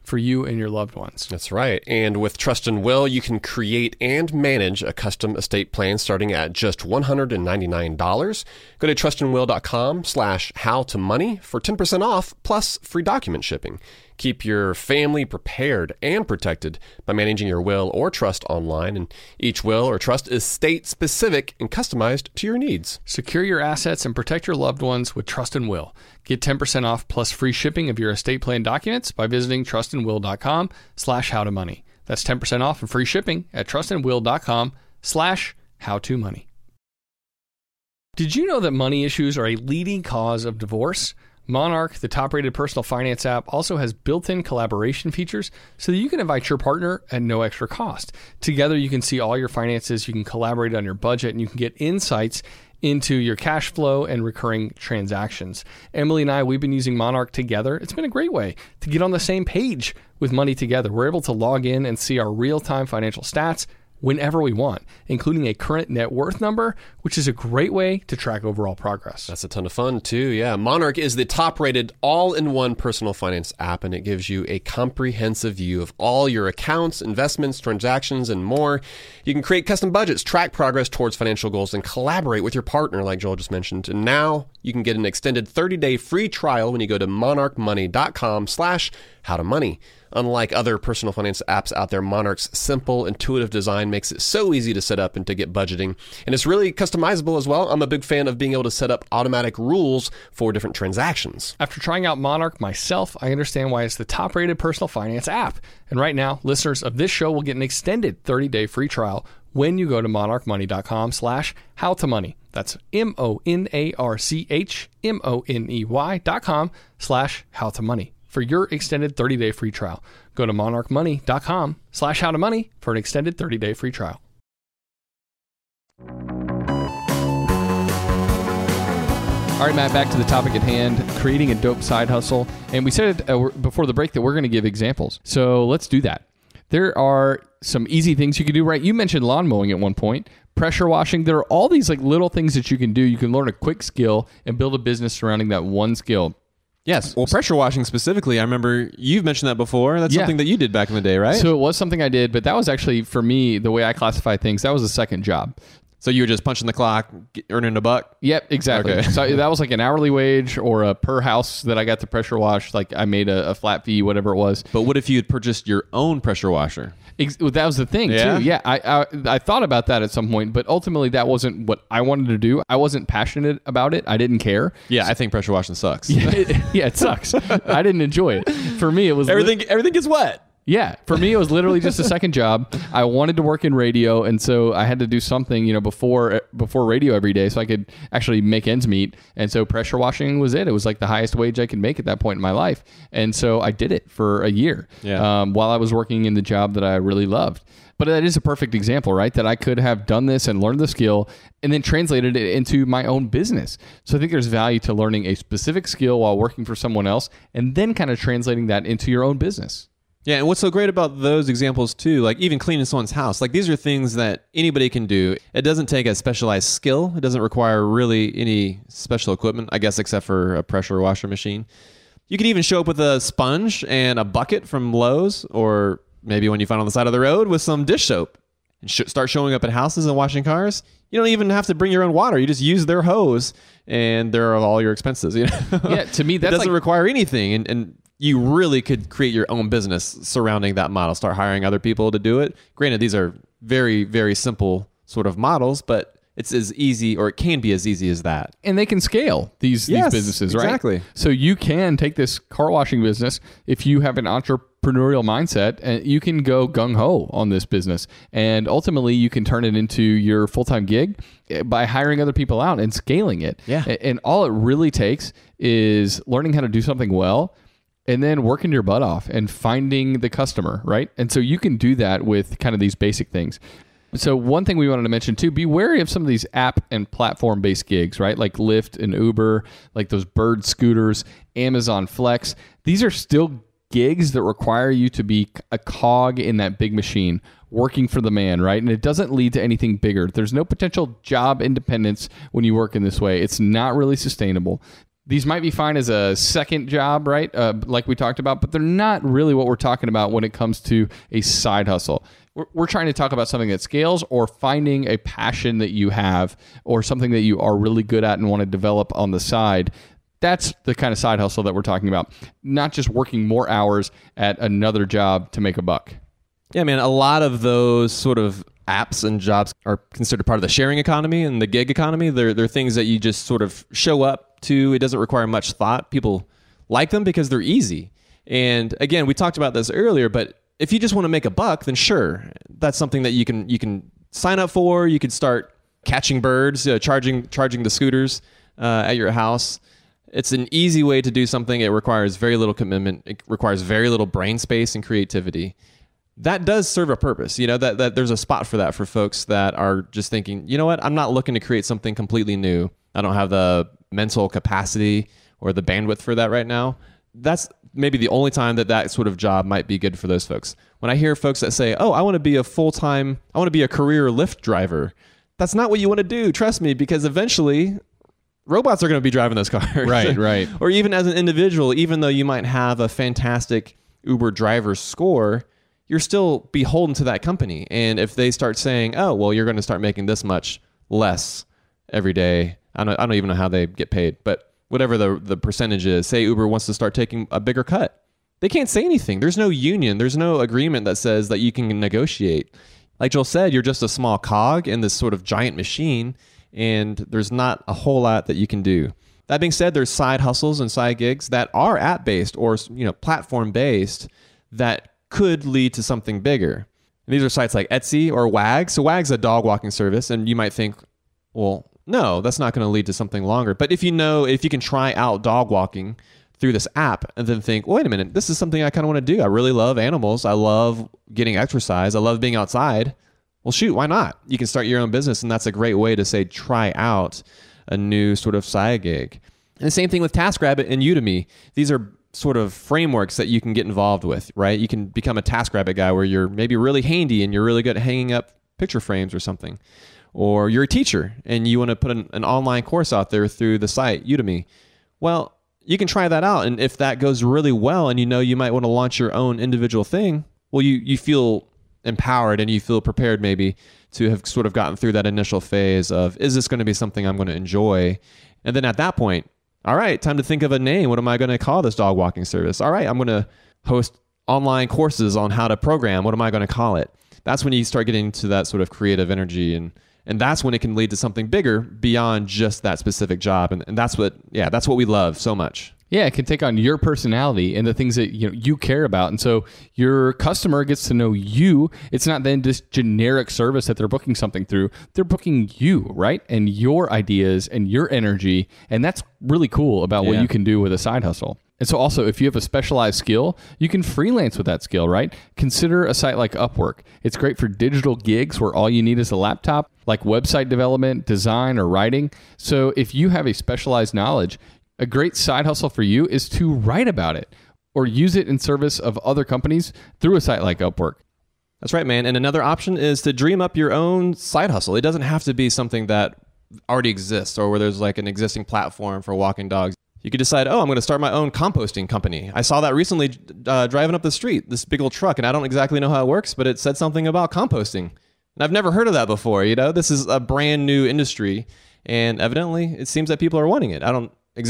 for you and your loved ones. That's right. And with Trust and Will, you can create and manage a custom estate plan starting at just $199. Go to trustandwill.com/howtomoney for 10% off plus free document shipping. Keep your family prepared and protected by managing your will or trust online. And each will or trust is state-specific and customized to your needs. Secure your assets and protect your loved ones with Trust and Will. Get 10% off plus free shipping of your estate plan documents by visiting trustandwill.com/howtomoney. That's 10% off and free shipping at trustandwill.com/howtomoney. Did you know that money issues are a leading cause of divorce? Monarch, the top-rated personal finance app, also has built-in collaboration features so that you can invite your partner at no extra cost. Together, you can see all your finances, you can collaborate on your budget, and you can get insights into your cash flow and recurring transactions. Emily and I, we've been using Monarch together. It's been a great way to get on the same page with money together. We're able to log in and see our real-time financial stats whenever we want, including a current net worth number, which is a great way to track overall progress. That's a ton of fun, too. Yeah. Monarch is the top-rated all-in-one personal finance app, and it gives you a comprehensive view of all your accounts, investments, transactions, and more. You can create custom budgets, track progress towards financial goals, and collaborate with your partner, like Joel just mentioned. And now you can get an extended 30-day free trial when you go to monarchmoney.com/howtomoney. Unlike other personal finance apps out there, Monarch's simple, intuitive design makes it so easy to set up and to get budgeting. And it's really customizable as well. I'm a big fan of being able to set up automatic rules for different transactions. After trying out Monarch myself, I understand why it's the top-rated personal finance app. And right now, listeners of this show will get an extended 30-day free trial when you go to monarchmoney.com/howtomoney. That's monarchmoney.com/howtomoney. For your extended 30-day free trial, go to monarchmoney.com/howtomoney for an extended 30-day free trial. All right, Matt, back to the topic at hand, creating a dope side hustle. And we said before the break that we're going to give examples. So let's do that. There are some easy things you can do, right? You mentioned lawn mowing at one point, pressure washing. There are all these like little things that you can do. You can learn a quick skill and build a business surrounding that one skill. Yes. Well, pressure washing specifically, I remember you've mentioned that before. That's something that you did back in the day, right? So it was something I did, but that was actually, for me, the way I classify things, that was a second job. So you were just punching the clock, earning $1? Yep, exactly. Okay. So that was like an hourly wage or a per house that I got to pressure wash. Like I made a flat fee, whatever it was. But what if you had purchased your own pressure washer? That was the thing, too. Yeah, I thought about that at some point, but ultimately that wasn't what I wanted to do. I wasn't passionate about it. I didn't care. Yeah, I think pressure washing sucks. It sucks. I didn't enjoy it. For me, it was... Everything gets wet. Yeah, for me, it was literally just a second job. I wanted to work in radio, and so I had to do something, before radio every day so I could actually make ends meet. And so pressure washing was it. It was like the highest wage I could make at that point in my life. And so I did it for a year while I was working in the job that I really loved. But that is a perfect example, right? That I could have done this and learned the skill and then translated it into my own business. So I think there's value to learning a specific skill while working for someone else and then kind of translating that into your own business. Yeah, and what's so great about those examples too, like even cleaning someone's house, like these are things that anybody can do. It doesn't take a specialized skill. It doesn't require really any special equipment, I guess, except for a pressure washer machine. You can even show up with a sponge and a bucket from Lowe's, or maybe when you find on the side of the road with some dish soap and start showing up at houses and washing cars. You don't even have to bring your own water. You just use their hose and there are all your expenses. Yeah, to me, that doesn't require anything. And you really could create your own business surrounding that model. Start hiring other people to do it. Granted, these are very, very simple sort of models, but it's as easy, or it can be as easy as that. And they can scale these businesses, right? Exactly. So you can take this car washing business if you have an entrepreneurial mindset, and you can go gung-ho on this business. And ultimately, you can turn it into your full-time gig by hiring other people out and scaling it. Yeah. And all it really takes is learning how to do something well, and then working your butt off and finding the customer, right? And so you can do that with kind of these basic things. So one thing we wanted to mention too, be wary of some of these app and platform-based gigs, right? Like Lyft and Uber, like those Bird scooters, Amazon Flex. These are still gigs that require you to be a cog in that big machine, working for the man, right? And it doesn't lead to anything bigger. There's no potential job independence when you work in this way. It's not really sustainable. These might be fine as a second job, right? Like we talked about, but they're not really what we're talking about when it comes to a side hustle. We're trying to talk about something that scales, or finding a passion that you have or something that you are really good at and want to develop on the side. That's the kind of side hustle that we're talking about, not just working more hours at another job to make a buck. Yeah, man, a lot of those sort of apps and jobs are considered part of the sharing economy and the gig economy. They're things that you just sort of show up to. It doesn't require much thought. People like them because they're easy. And again, we talked about this earlier, but if you just want to make a buck, then sure, that's something that you can sign up for. You can start catching birds, charging the scooters at your house. It's an easy way to do something. It requires very little commitment. It requires very little brain space and creativity. That does serve a purpose, that there's a spot for that for folks that are just thinking, you know what, I'm not looking to create something completely new. I don't have the mental capacity or the bandwidth for that right now. That's maybe the only time that sort of job might be good for those folks. When I hear folks that say, oh, I want to be a career Lyft driver. That's not what you want to do. Trust me, because eventually robots are going to be driving those cars. Right. Or even as an individual, even though you might have a fantastic Uber driver score, you're still beholden to that company. And if they start saying, oh, well, you're going to start making this much less every day. I don't even know how they get paid, but whatever the percentage is, say Uber wants to start taking a bigger cut. They can't say anything. There's no union. There's no agreement that says that you can negotiate. Like Joel said, you're just a small cog in this sort of giant machine, and there's not a whole lot that you can do. That being said, there's side hustles and side gigs that are app-based or platform-based that could lead to something bigger. And these are sites like Etsy or Wag. So Wag's a dog walking service, and you might think, well, no, that's not going to lead to something longer. But if you can try out dog walking through this app and then think, wait a minute, this is something I kind of want to do. I really love animals. I love getting exercise. I love being outside. Well, shoot, why not? You can start your own business, and that's a great way to say try out a new sort of side gig. And the same thing with TaskRabbit and Udemy. These are sort of frameworks that you can get involved with, right? You can become a TaskRabbit guy where you're maybe really handy and you're really good at hanging up picture frames or something. Or you're a teacher and you want to put an online course out there through the site, Udemy. Well, you can try that out. And if that goes really well and you might want to launch your own individual thing, well, you feel empowered and you feel prepared maybe to have sort of gotten through that initial phase of, is this going to be something I'm going to enjoy? And then at that point, all right, time to think of a name. What am I going to call this dog walking service? All right, I'm going to host online courses on how to program. What am I going to call it? That's when you start getting to that sort of creative energy, and that's when it can lead to something bigger beyond just that specific job. And that's what we love so much. Yeah, it can take on your personality and the things that you care about. And so your customer gets to know you. It's not then this generic service that they're booking something through. They're booking you, right? And your ideas and your energy. And that's really cool about what you can do with a side hustle. And so also, if you have a specialized skill, you can freelance with that skill, right? Consider a site like Upwork. It's great for digital gigs where all you need is a laptop, like website development, design, or writing. So if you have a specialized knowledge, a great side hustle for you is to write about it or use it in service of other companies through a site like Upwork. That's right, man. And another option is to dream up your own side hustle. It doesn't have to be something that already exists or where there's like an existing platform for walking dogs. You could decide, I'm going to start my own composting company. I saw that recently driving up the street, this big old truck, and I don't exactly know how it works, but it said something about composting. And I've never heard of that before. This is a brand new industry, and evidently it seems that people are wanting it. I don't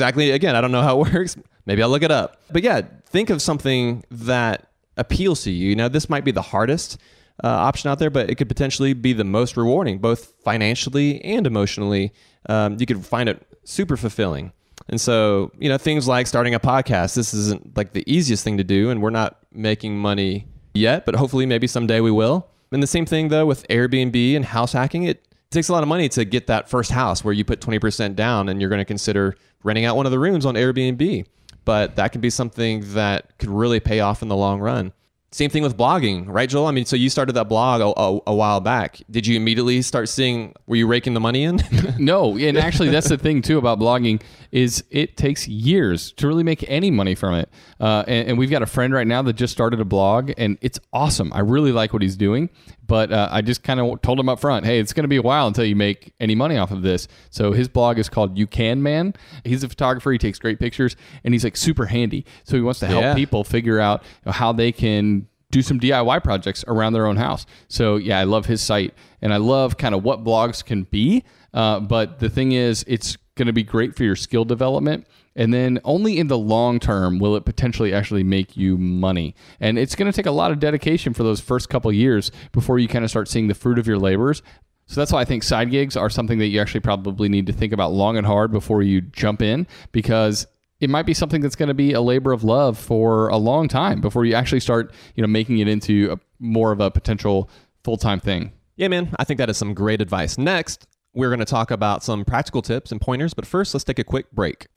know how it works. Maybe I'll look it up. But yeah, think of something that appeals to you. This might be the hardest option out there, but it could potentially be the most rewarding, both financially and emotionally. You could find it super fulfilling. And so, things like starting a podcast, this isn't like the easiest thing to do, and we're not making money yet, but hopefully maybe someday we will. And the same thing though with Airbnb and house hacking. It takes a lot of money to get that first house where you put 20% down and you're going to consider renting out one of the rooms on Airbnb. But that could be something that could really pay off in the long run. Same thing with blogging, right, Joel? I mean, so you started that blog a while back. Did you immediately start were you raking the money in? No, and actually that's the thing too about blogging is it takes years to really make any money from it. And we've got a friend right now that just started a blog, and it's awesome. I really like what he's doing, But I just kind of told him up front, hey, it's going to be a while until you make any money off of this. So his blog is called You Can Man. He's a photographer. He takes great pictures, and he's like super handy. So he wants to help people figure out how they can do some DIY projects around their own house. So yeah, I love his site, and I love kind of what blogs can be. But the thing is, it's going to be great for your skill development. And then only in the long term will it potentially actually make you money. And it's going to take a lot of dedication for those first couple years before you kind of start seeing the fruit of your labors. So that's why I think side gigs are something that you actually probably need to think about long and hard before you jump in, because it might be something that's going to be a labor of love for a long time before you actually start, making it into more of a potential full-time thing. Yeah, man, I think that is some great advice. Next, we're going to talk about some practical tips and pointers, but first, let's take a quick break.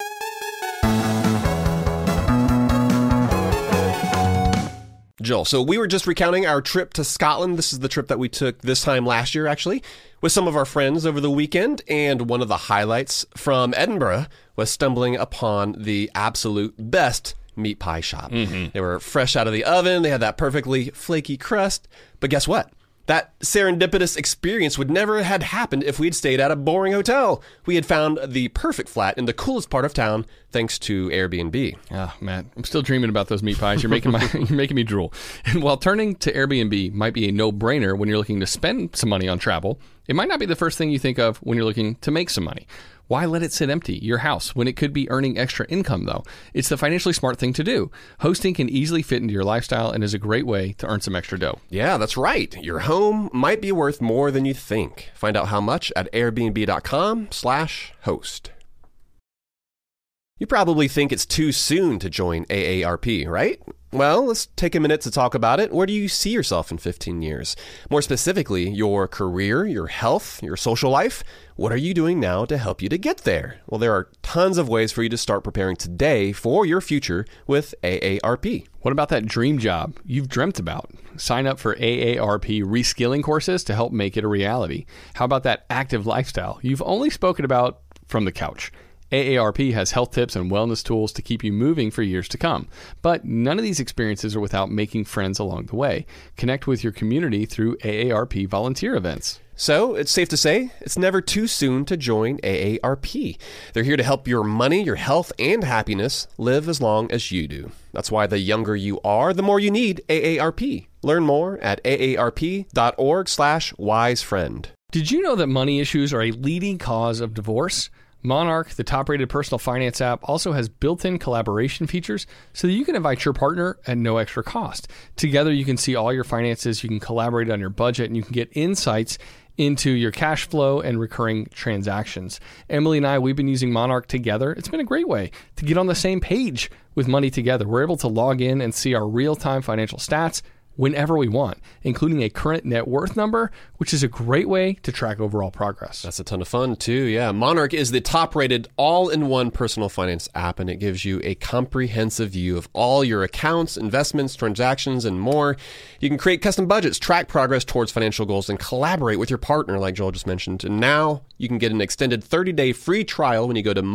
Joel, so we were just recounting our trip to Scotland. This is the trip that we took this time last year, actually, with some of our friends over the weekend. And one of the highlights from Edinburgh was stumbling upon the absolute best meat pie shop. They were fresh out of the oven. They had that perfectly flaky crust. But guess what? That serendipitous experience would never have happened if we'd stayed at a boring hotel. We had found the perfect flat in the coolest part of town thanks to Airbnb. Oh, man, I'm still dreaming about those meat pies. You're making me drool. And while turning to Airbnb might be a no-brainer when you're looking to spend some money on travel, it might not be the first thing you think of when you're looking to make some money. Why let it sit empty, your house, when it could be earning extra income, though? It's the financially smart thing to do. Hosting can easily fit into your lifestyle and is a great way to earn some extra dough. Yeah, that's right. Your home might be worth more than you think. Find out how much at airbnb.com/host. You probably think it's too soon to join AARP, right? Well, let's take a minute to talk about it. Where do you see yourself in 15 years? More specifically, your career, your health, your social life. What are you doing now to help you to get there? Well, there are tons of ways for you to start preparing today for your future with AARP. What about that dream job you've dreamt about? Sign up for AARP reskilling courses to help make it a reality. How about that active lifestyle you've only spoken about from the couch? AARP has health tips and wellness tools to keep you moving for years to come. But none of these experiences are without making friends along the way. Connect with your community through AARP volunteer events. So it's safe to say it's never too soon to join AARP. They're here to help your money, your health, and happiness live as long as you do. That's why the younger you are, the more you need AARP. Learn more at aarp.org/wisefriend. Did you know that money issues are a leading cause of divorce? Monarch, the top-rated personal finance app, also has built-in collaboration features so that you can invite your partner at no extra cost. Together, you can see all your finances, you can collaborate on your budget, and you can get insights into your cash flow and recurring transactions. Emily and I, we've been using Monarch together. It's been a great way to get on the same page with money together. We're able to log in and see our real-time financial stats whenever we want, including a current net worth number, which is a great way to track overall progress. That's a ton of fun, too. Yeah. Monarch is the top-rated all-in-one personal finance app, and it gives you a comprehensive view of all your accounts, investments, transactions, and more. You can create custom budgets, track progress towards financial goals, and collaborate with your partner, like Joel just mentioned. And now you can get an extended 30-day free trial when you go to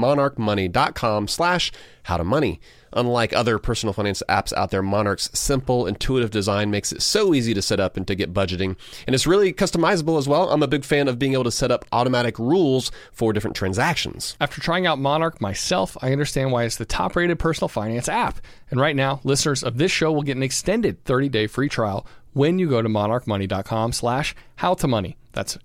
monarchmoney.com/howtomoney. Unlike other personal finance apps out there, Monarch's simple, intuitive design makes it so easy to set up and to get budgeting. And it's really customizable as well. I'm a big fan of being able to set up automatic rules for different transactions. After trying out Monarch myself, I understand why it's the top-rated personal finance app. And right now, listeners of this show will get an extended 30-day free trial when you go to monarchmoney.com/howtomoney. That's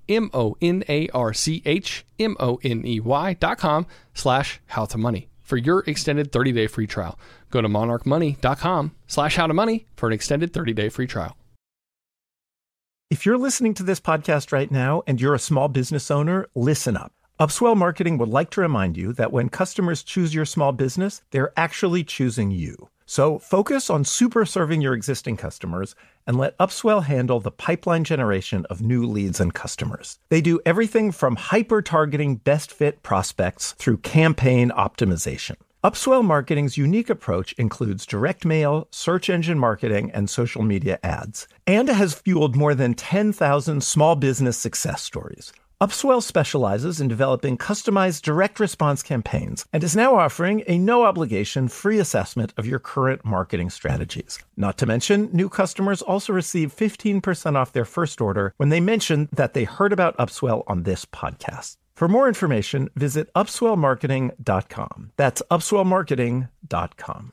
monarchmoney.com/howtomoney. For your extended 30-day free trial. Go to monarchmoney.com/howtomoney for an extended 30-day free trial. If you're listening to this podcast right now and you're a small business owner, listen up. Upswell Marketing would like to remind you that when customers choose your small business, they're actually choosing you. So focus on super serving your existing customers and let Upswell handle the pipeline generation of new leads and customers. They do everything from hyper-targeting best fit prospects through campaign optimization. Upswell Marketing's unique approach includes direct mail, search engine marketing, and social media ads, and has fueled more than 10,000 small business success stories. Upswell specializes in developing customized direct response campaigns and is now offering a no-obligation free assessment of your current marketing strategies. Not to mention, new customers also receive 15% off their first order when they mention that they heard about Upswell on this podcast. For more information, visit upswellmarketing.com. That's upswellmarketing.com.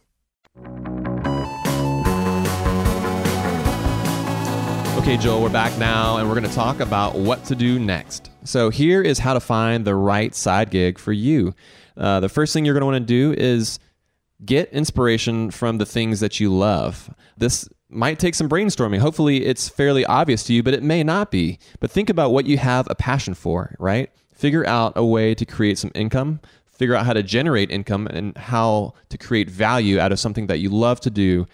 Okay, Joel, we're back now, and we're going to talk about what to do next. So here is how to find the right side gig for you. The first thing you're going to want to do is get inspiration from the things that you love. This might take some brainstorming. Hopefully, it's fairly obvious to you, but it may not be. But think about what you have a passion for, right? Figure out a way to create some income. Figure out how to generate income and how to create value out of something that you love to do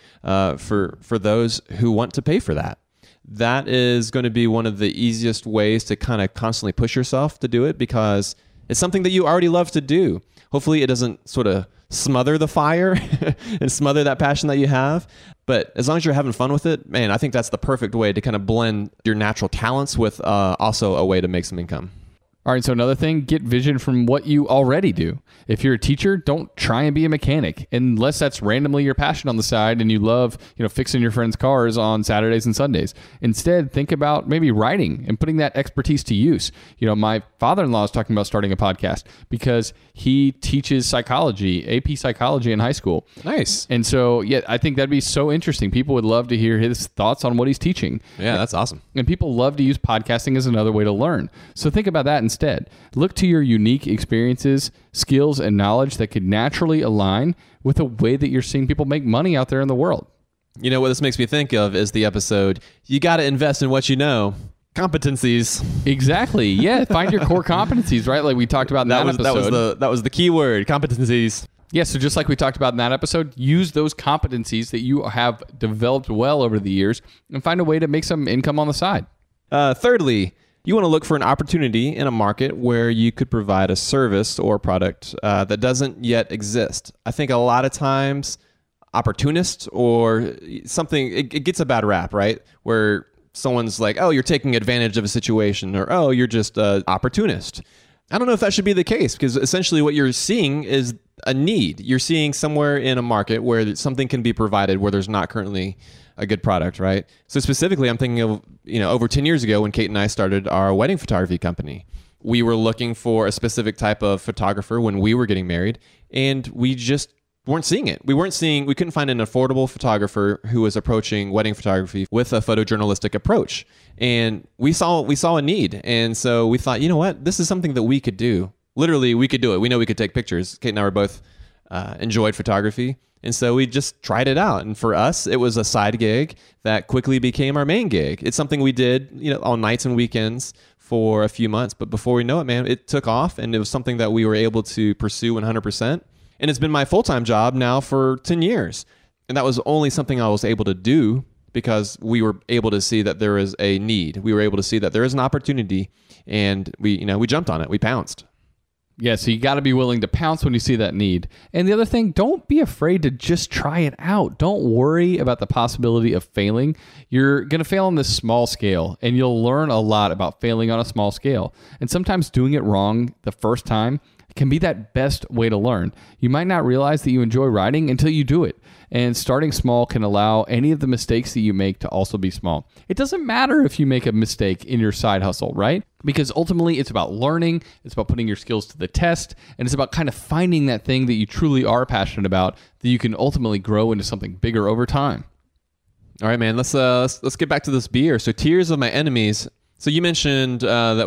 for those who want to pay for that. That is going to be one of the easiest ways to kind of constantly push yourself to do it because it's something that you already love to do. Hopefully it doesn't sort of smother the fire and smother that passion that you have. But as long as you're having fun with it, man, I think that's the perfect way to kind of blend your natural talents with also a way to make some income. All right, so another thing, get vision from what you already do. If you're a teacher, don't try and be a mechanic unless that's randomly your passion on the side and you love, fixing your friends' cars on Saturdays and Sundays. Instead, think about maybe writing and putting that expertise to use. My father-in-law is talking about starting a podcast because he teaches psychology, AP psychology in high school. Nice. And so, yeah, I think that'd be so interesting. People would love to hear his thoughts on what he's teaching. Yeah, that's awesome. And people love to use podcasting as another way to learn. So think about that instead. Look to your unique experiences, skills, and knowledge that could naturally align with the way that you're seeing people make money out there in the world. You know what this makes me think of is the episode, you got to invest in what you know. Competencies. Exactly. Yeah. Find your core competencies, right? Like we talked about in that episode. That was the key word, competencies. Yeah, so just like we talked about in that episode, use those competencies that you have developed well over the years and find a way to make some income on the side. Thirdly, you want to look for an opportunity in a market where you could provide a service or product that doesn't yet exist. I think a lot of times opportunists or something, it gets a bad rap, right? Where someone's like, oh, you're taking advantage of a situation, or oh, you're just an opportunist. I don't know if that should be the case, because essentially what you're seeing is a need. You're seeing somewhere in a market where something can be provided where there's not currently a good product, right? So specifically, I'm thinking of, over 10 years ago when Kate and I started our wedding photography company. We were looking for a specific type of photographer when we were getting married, and we just weren't seeing it. We couldn't find an affordable photographer who was approaching wedding photography with a photojournalistic approach. And we saw a need. And so we thought, you know what? This is something that we could do. Literally, we could do it. We know we could take pictures. Kate and I were both enjoyed photography. And so we just tried it out. And for us, it was a side gig that quickly became our main gig. It's something we did, on nights and weekends for a few months. But before we know it, man, it took off. And it was something that we were able to pursue 100%. And it's been my full-time job now for 10 years. And that was only something I was able to do because we were able to see that there is a need. We were able to see that there is an opportunity, and we jumped on it. We pounced. Yeah, so you got to be willing to pounce when you see that need. And the other thing, don't be afraid to just try it out. Don't worry about the possibility of failing. You're going to fail on this small scale, and you'll learn a lot about failing on a small scale. And sometimes doing it wrong the first time can be that best way to learn. You might not realize that you enjoy writing until you do it. And starting small can allow any of the mistakes that you make to also be small. It doesn't matter if you make a mistake in your side hustle, right? Because ultimately it's about learning, it's about putting your skills to the test, and it's about kind of finding that thing that you truly are passionate about that you can ultimately grow into something bigger over time. All right, man, let's get back to this beer. So Tears of My Enemies. So you mentioned that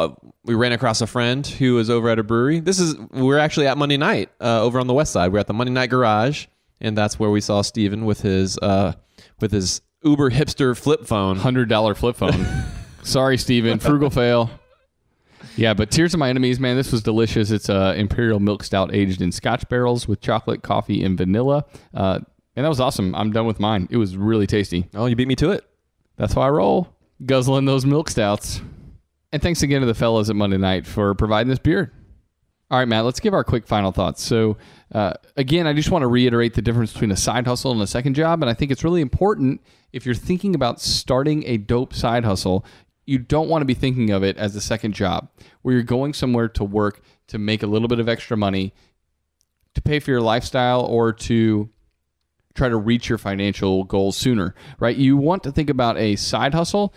we ran across a friend who was over at a brewery. We're actually at Monday night over on the west side. We're at the Monday Night Garage, and that's where we saw Steven with his uber hipster flip phone. $100 flip phone. Sorry, Steven. Frugal fail. Yeah, but Tears of My Enemies, man, this was delicious. It's Imperial Milk Stout aged in Scotch barrels with chocolate, coffee, and vanilla. And that was awesome. I'm done with mine. It was really tasty. Oh, you beat me to it. That's why I roll. Guzzling those milk stouts. And thanks again to the fellas at Monday Night for providing this beer. All right, Matt, let's give our quick final thoughts. So, again, I just want to reiterate the difference between a side hustle and a second job. And I think it's really important if you're thinking about starting a dope side hustle, you don't want to be thinking of it as a second job where you're going somewhere to work to make a little bit of extra money to pay for your lifestyle or to try to reach your financial goals sooner, right? You want to think about a side hustle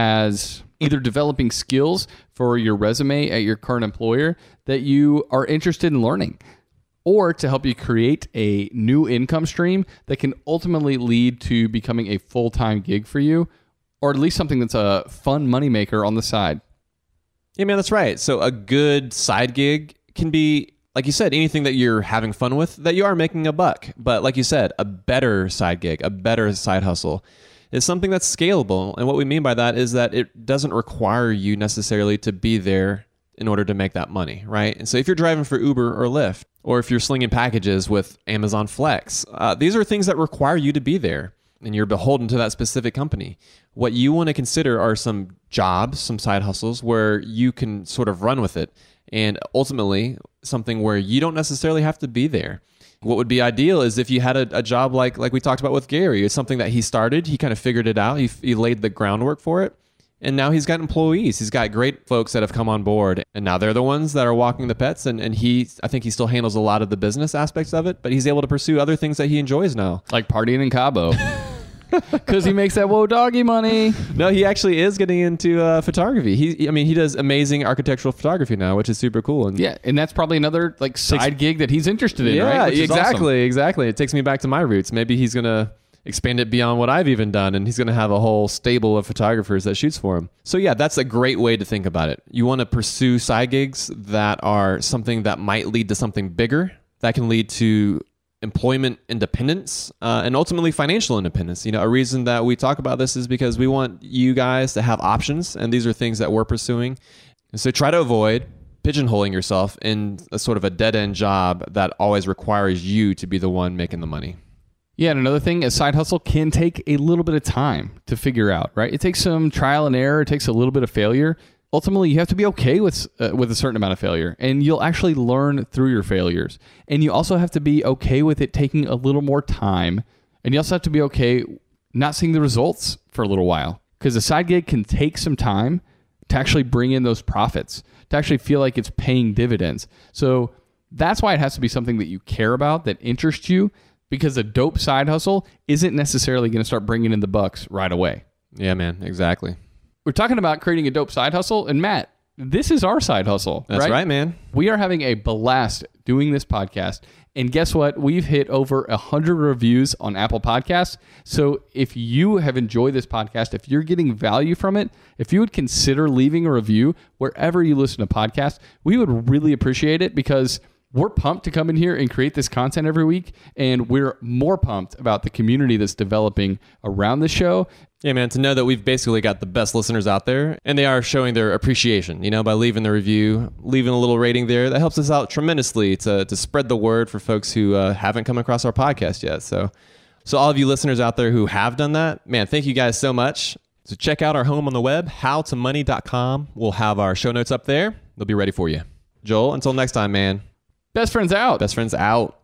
as either developing skills for your resume at your current employer that you are interested in learning, or to help you create a new income stream that can ultimately lead to becoming a full-time gig for you, or at least something that's a fun moneymaker on the side. Yeah, man, that's right. So a good side gig can be, like you said, anything that you're having fun with, that you are making a buck. But like you said, a better side gig, a better side hustle is something that's scalable. And what we mean by that is that it doesn't require you necessarily to be there in order to make that money, right? And so if you're driving for Uber or Lyft, or if you're slinging packages with Amazon Flex, these are things that require you to be there, and you're beholden to that specific company. What you want to consider are some jobs, some side hustles where you can sort of run with it, and ultimately something where you don't necessarily have to be there. What would be ideal is if you had a job like we talked about with Gary. It's something that he started, he kind of figured it out, he laid the groundwork for it, and now he's got employees. He's got great folks that have come on board, and now they're the ones that are walking the pets, and I think he still handles a lot of the business aspects of it, but he's able to pursue other things that he enjoys now. Like partying in Cabo. Because he makes that whoa doggy money. No, he actually is getting into photography. He does amazing architectural photography now, which is super cool. And yeah, and that's probably another like side gig that he's interested in, right? Which is exactly, awesome. Exactly. It takes me back to my roots. Maybe he's going to expand it beyond what I've even done, and he's going to have a whole stable of photographers that shoots for him. So yeah, that's a great way to think about it. You want to pursue side gigs that are something that might lead to something bigger, that can lead to employment independence, and ultimately financial independence. A reason that we talk about this is because we want you guys to have options, and these are things that we're pursuing. And so try to avoid pigeonholing yourself in a sort of a dead-end job that always requires you to be the one making the money. Yeah, and another thing, a side hustle can take a little bit of time to figure out, right? It takes some trial and error. It takes a little bit of failure. Ultimately, you have to be okay with a certain amount of failure, and you'll actually learn through your failures. And you also have to be okay with it taking a little more time, and you also have to be okay not seeing the results for a little while, because a side gig can take some time to actually bring in those profits, to actually feel like it's paying dividends. So that's why it has to be something that you care about, that interests you, because a dope side hustle isn't necessarily going to start bringing in the bucks right away. Yeah, man, exactly. We're talking about creating a dope side hustle, and Matt, this is our side hustle. That's right, man. We are having a blast doing this podcast, and guess what? We've hit over 100 reviews on Apple Podcasts. So if you have enjoyed this podcast, if you're getting value from it, if you would consider leaving a review wherever you listen to podcasts, we would really appreciate it, because we're pumped to come in here and create this content every week, and we're more pumped about the community that's developing around the show. Yeah, man, to know that we've basically got the best listeners out there, and they are showing their appreciation, by leaving the review, leaving a little rating there. That helps us out tremendously to spread the word for folks who haven't come across our podcast yet. So all of you listeners out there who have done that, man, thank you guys so much. So check out our home on the web, howtomoney.com. We'll have our show notes up there. They'll be ready for you. Joel, until next time, man. Best friends out. Best friends out.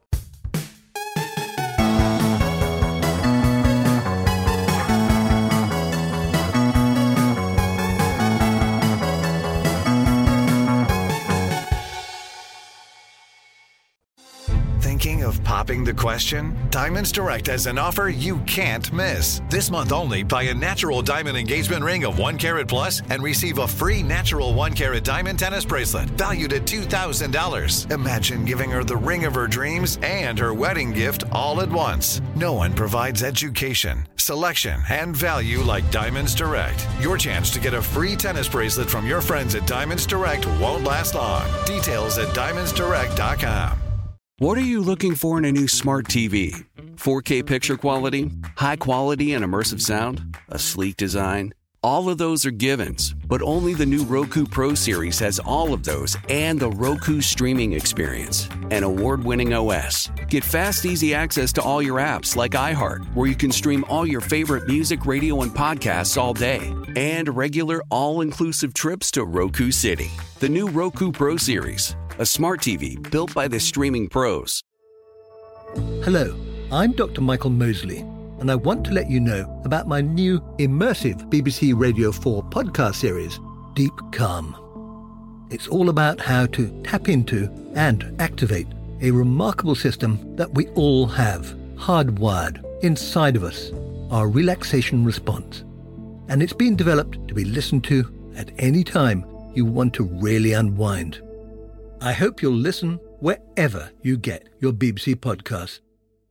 Thinking of popping the question? Diamonds Direct has an offer you can't miss. This month only, buy a natural diamond engagement ring of 1 carat plus and receive a free natural 1 carat diamond tennis bracelet valued at $2,000. Imagine giving her the ring of her dreams and her wedding gift all at once. No one provides education, selection, and value like Diamonds Direct. Your chance to get a free tennis bracelet from your friends at Diamonds Direct won't last long. Details at diamondsdirect.com. What are you looking for in a new smart TV? 4K picture quality? High quality and immersive sound? A sleek design? All of those are givens, but only the new Roku Pro Series has all of those and the Roku streaming experience, an award-winning OS. Get fast, easy access to all your apps like iHeart, where you can stream all your favorite music, radio, and podcasts all day, and regular all-inclusive trips to Roku City. The new Roku Pro Series, a smart TV built by the streaming pros. Hello, I'm Dr. Michael Mosley. and I want to let you know about my new immersive BBC Radio 4 podcast series, Deep Calm. It's all about how to tap into and activate a remarkable system that we all have, hardwired inside of us, our relaxation response. And it's been developed to be listened to at any time you want to really unwind. I hope you'll listen wherever you get your BBC podcasts.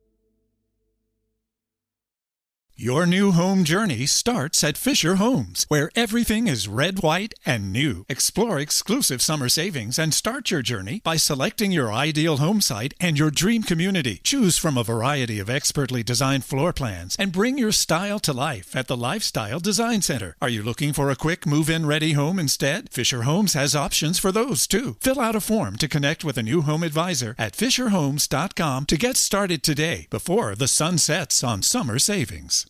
Your new home journey starts at Fisher Homes, where everything is red, white, and new. Explore exclusive summer savings and start your journey by selecting your ideal home site and your dream community. Choose from a variety of expertly designed floor plans and bring your style to life at the Lifestyle Design Center. Are you looking for a quick move-in ready home instead? Fisher Homes has options for those too. Fill out a form to connect with a new home advisor at fisherhomes.com to get started today before the sun sets on summer savings.